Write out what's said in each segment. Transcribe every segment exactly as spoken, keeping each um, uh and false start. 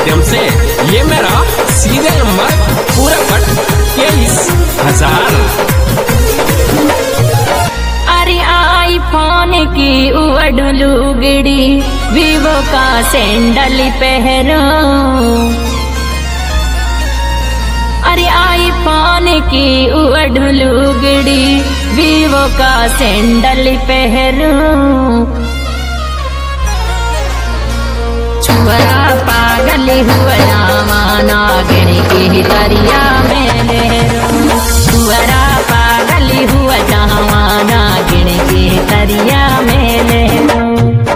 माध्यम से ये मेरा सीरियल नंबर पूरा पट तेईस हजार। अरे आईफोन की उड़लुगड़ी वीवो का सैंडल पहनो। अरे आईफोन की उड़लुगड़ी वीवो का सैंडल पहनो। छुआ पागल हुआ माना गिण की दरिया में लहरों। छुआ पागल हुआ जहाना गिण की दरिया में लहरों।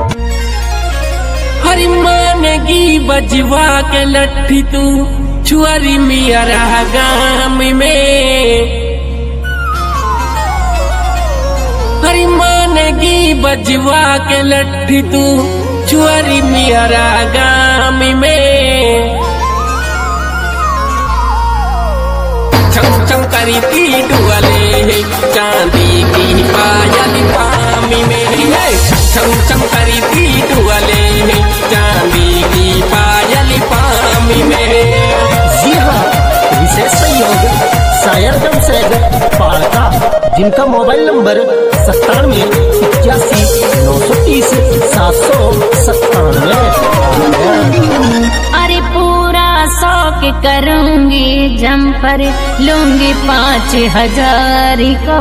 हरी मानेगी बजवा के लट्ठी तू छुआरी मिया रहा गाम में। हरी मानेगी बजवा के लट्ठी तू छुआरी मिया रहा गाम में। चम चम करी थी डुअले चांदी की पायल पामी में। चम चम करी थी डुअले चांदी की पायल पामी में। जी हाँ, विशेष सहयोग शायर जमशेद पालका, जिनका मोबाइल नंबर सत्तानवे इक्यासी नौ सौ तीस सात सौ सत्तानवे। अरे पूरा शौक करूंगी जम्पर लूंगी पाँच हजार को।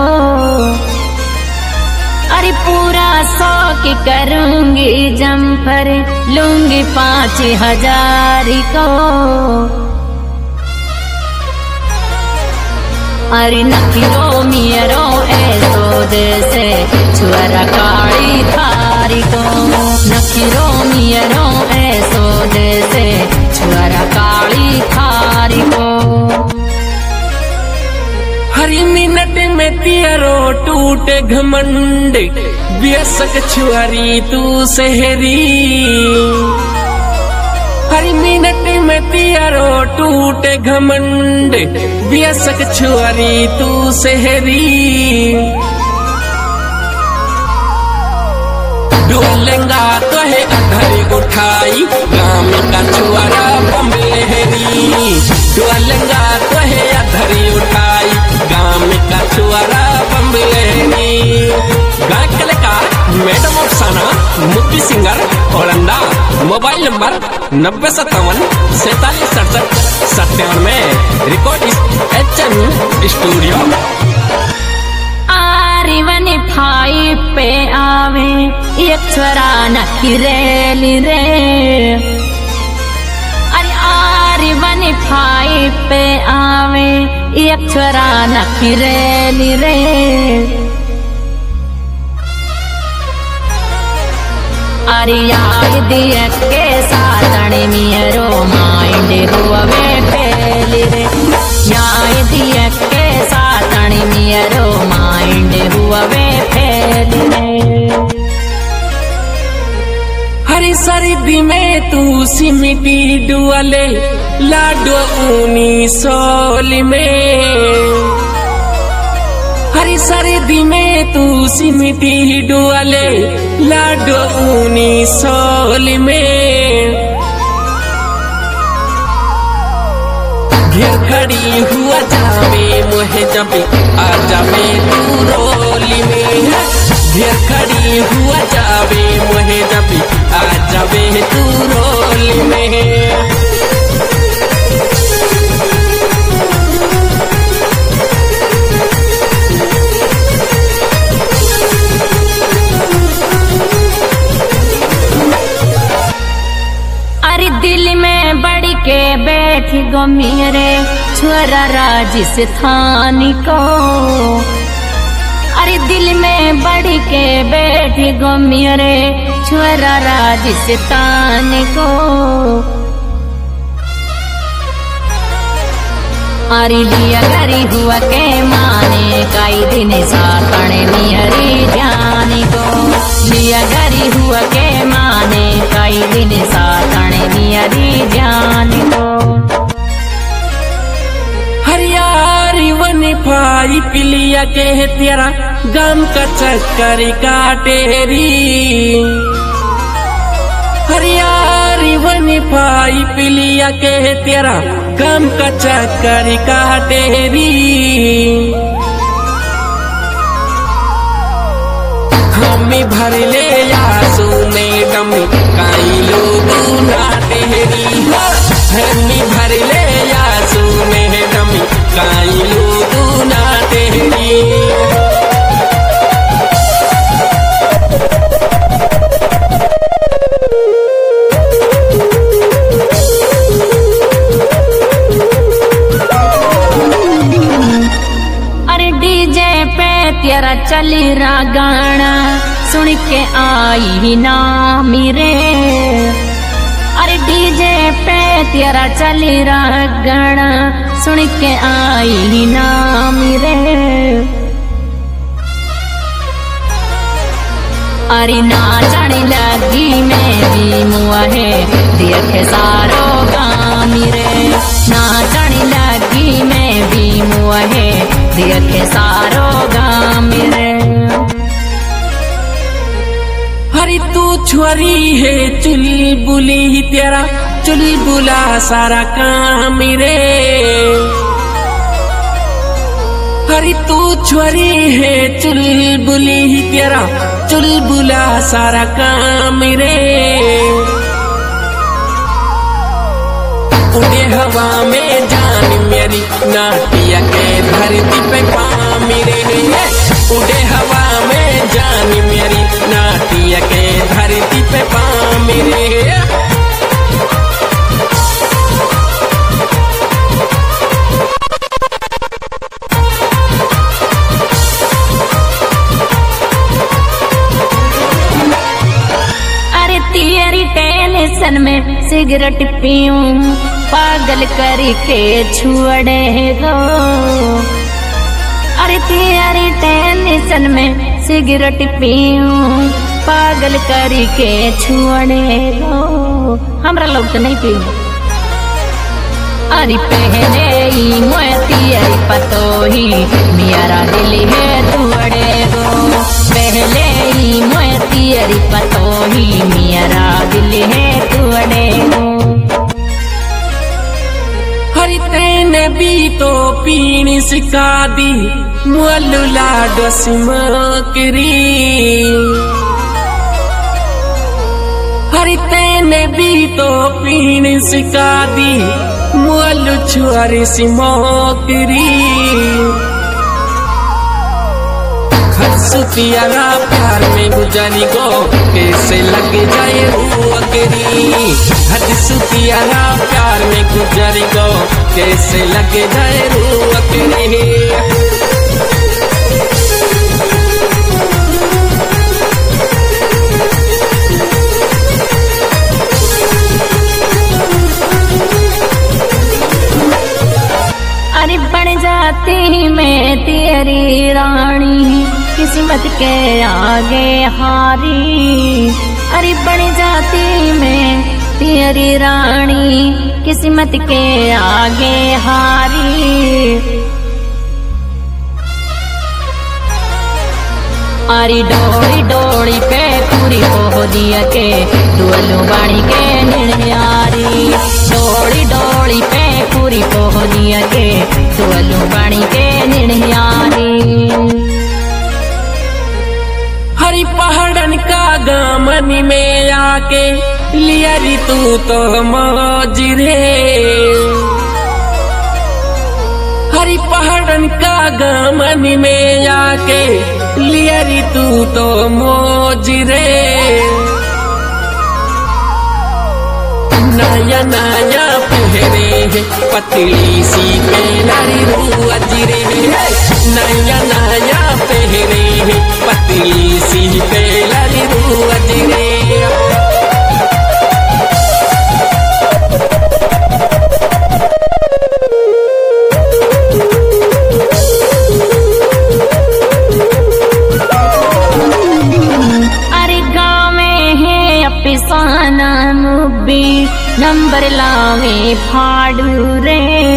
अरे पूरा शौक करूंगी जम्पर लूंगी पाँच हजार को। अरे नखिरो मियरो ऐसो जैसे छुअरा काली थारी को। नखिरो मियरो ऐसो जैसे छुअरा काली थारी को। हरी मिनट में तियरो टूटे घमंड व्यसक छुआरी तू सहरी। हरी मिनट में तियरो टूटे घमंड व्यसक छुआरी तू सहरी। डोलेंगा तो है अधर उठाई गाम का छुआरा बम्बेहरी। डोलेंगा तो है अधर उठाई गाम का छुआरा बम्बेहरी। गायक कलाकार मैडम अफसाना, मुक्ति सिंगर औरंदा। मोबाइल नंबर नब्बे सत्तावन सैतालीस सड़सठ सत्तानवे। Record H M studio. आरिवन फाइव पे आवे एक छोरा नखिरेली रे। अरे आरिवन फाइव पे आवे एक छोरा नखिरेली रे। अरे याद दिया के सातन मियरो माइंड हुआ वे फैली रे। याद दिया के सातन मियरो माइंड हुआ वे फैली रे। हरी सर्दी में तू सिमटी डुअले लाडो ऊनी सोली में। हरी सर्दी में तू सिमटी डुअले लाडो ऊनी सोली में। घेर खड़ी हुआ जावे मोहे जब आ जावे तू रोली में। घेर खड़ी हुआ जावे मोहे जब आ जावे तू रोली में। दिल में बढ़ के बैठ गो मेरे छुअरा राजस्थान को। अरे दिल में बढ़ के बैठ गो मेरे छुअरा राजस्थान को। अरे लिया गरी हुआ के माने कई दिन सातण मियरी जान को। लिया गरी हुआ के माने कई दिन सातण मियरी जान को। हरियारी वन पाई पिलिया के तेरा गम का चक्कर काटेरी। हरियारी वन पानी पाई पिलिया के तेरा काम का चक्कर काटेरी हमें भर ले आंसू में गम काई लोग ना तेरी हमें भर ले आंसू में गम काई लोग ना तेरी तेरा चली रा गाना सुन के आई ना मेरे अरे डीजे पे तेरा चली रा गाना सुन के आई ना मेरे अरे नाचने लगी मेरी मुँहे देख सारो गाँव मेरे नाचने लगी मैं भी मुँहे देख सारो गाँव मेरे हरी तू छोरी है चुलबुली तेरा चुलबुला सारा काम मेरे हरी तू छोरी है चुलबुली तेरा चुलबुला सारा काम मेरे उड़े हवा में जान मेरी नाटिया के धरती पे पाँव मेरे उड़े हवा में जान मेरी नाटिया के धरती पे पाँव मेरे टेंशन में सिगरेट पीऊं पागल करके छुड़े गो अरे तेरी टेंशन में सिगरेट पीऊं पागल करके छुड़े गो हमरा लोग तो नहीं पीऊं अरे पहले ही मोती पतो ही मेरा दिल है तुड़े गो पहले ही मोती पतो ही मेरा दिल है तुड़े गो हरी तेने भी तो पीनी सिखा दी मोलू लाडो सिमकरी हरी तेने भी तो पीनी सिखा दी मोलू छुआरी सिमकरी सुतियारा प्यार में गुजारी गो कैसे लग जाए वो अकेरी हद सुतियारा प्यार में गुजारी गो कैसे लग जाए वो अकेरी अरे बन जाती मैं तेरी रानी किस्मत के आगे हारी अरे बन जाती मैं तेरी रानी किस्मत के आगे हारी अरे डोरी डोरी पे पूरी हो दिया के दुअलू बाणी के नियारी डोरी डोरी पे पूरी हो दिया के दुअलू बाणी के नियारी हरी पहाड़न का गामनी में आके लियारी तू तो मौज रे हरी पहाड़न का गामनी में आके लियारी तू तो मौज रे नया नया पहरे पतली सी पेलारी रूअज रे नया नया पहरे पतली सी पेलारी रूअज रे नंबर लावे फाड़ू रे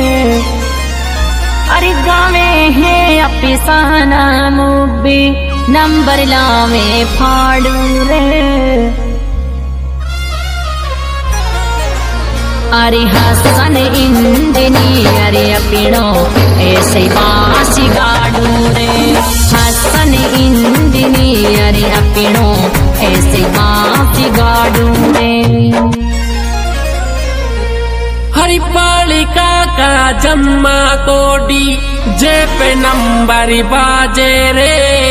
अरे गावे है अपिसाना मुब्बी नंबर लावे फाड़ू रे मारी हसन इंजीनियर अपीणो ऐसे बासी गाड़ू रे हसन इंजीनियर अपीणो ऐसे बासी गाड़ू रे हरिपालिका का जम्मा कोडी जे पे नंबर बाजे रे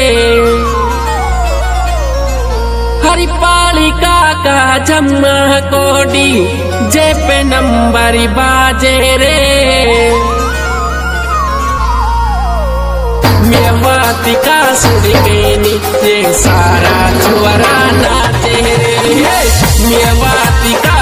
हरिपालिका का जम्मा कोडी जे पे नंबर बाजे रे मेवाती का सुर के नीचे सारा छुआरा नाचे रे मेवाती का